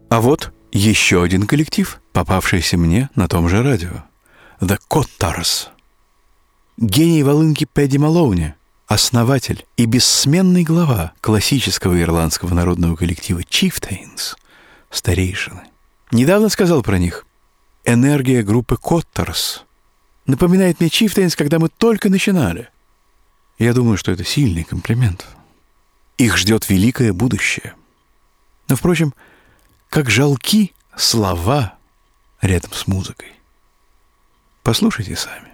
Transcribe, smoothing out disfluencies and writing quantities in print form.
А вот еще один коллектив, попавшийся мне на том же радио. The Cottars. Гений волынки Пэдди Малоуни, основатель и бессменный глава классического ирландского народного коллектива Chieftains, старейшины, недавно сказал про них: «Энергия группы Cottars напоминает мне Chieftains, когда мы только начинали». Я думаю, что это сильный комплимент. Их ждет великое будущее. Но, впрочем, как жалки слова рядом с музыкой. Послушайте сами.